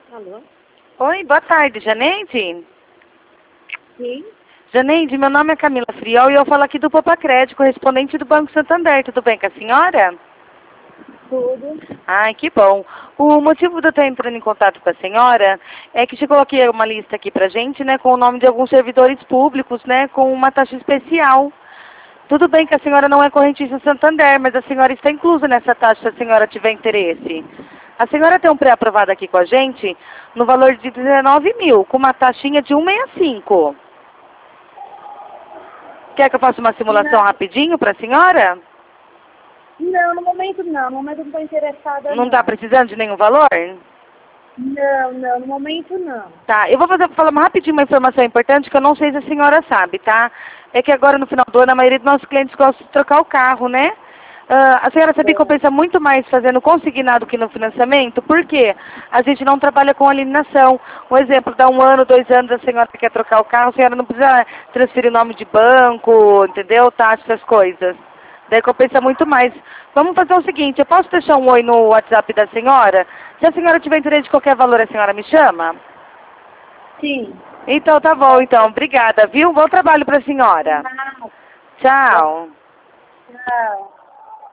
Alô? Oi, boa tarde, Janeide? Sim? Janeide, meu nome é Camila Friol e eu falo aqui do Popa Crédito, correspondente do Banco Santander. Tudo bem com a senhora? Tudo. Ai, que bom. O motivo de eu estar entrando em contato com a senhora é que chegou aqui uma lista aqui pra gente, né, com o nome de alguns servidores públicos, né, com uma taxa especial. Tudo bem que a senhora não é correntista Santander, mas a senhora está inclusa nessa taxa se a senhora tiver interesse. A senhora tem um pré-aprovado aqui com a gente no valor de 19 mil, com uma taxinha de 1,65. Quer que eu faça uma simulação Não, rapidinho para a senhora? não, no momento não. No momento eu não estou interessada, Não está não. precisando de nenhum valor? Não, no momento não. Tá, eu vou falar rapidinho uma informação importante que eu não sei se a senhora sabe, tá? É que agora no final do ano a maioria dos nossos clientes gosta de trocar o carro, né? A senhora sabia que compensa muito mais fazendo consignado que no financiamento? Por quê? A gente não trabalha com eliminação. Um exemplo, dá 1 ano, 2 anos, a senhora quer trocar o carro, a senhora não precisa transferir o nome de banco, entendeu? Taxa, essas coisas. Daí compensa muito mais. Vamos fazer o seguinte, eu posso deixar um oi no WhatsApp da senhora? Se a senhora tiver interesse de qualquer valor, a senhora me chama? Sim. Então tá bom, então. Obrigada, viu? Bom trabalho pra senhora. Não. Tchau. Tchau.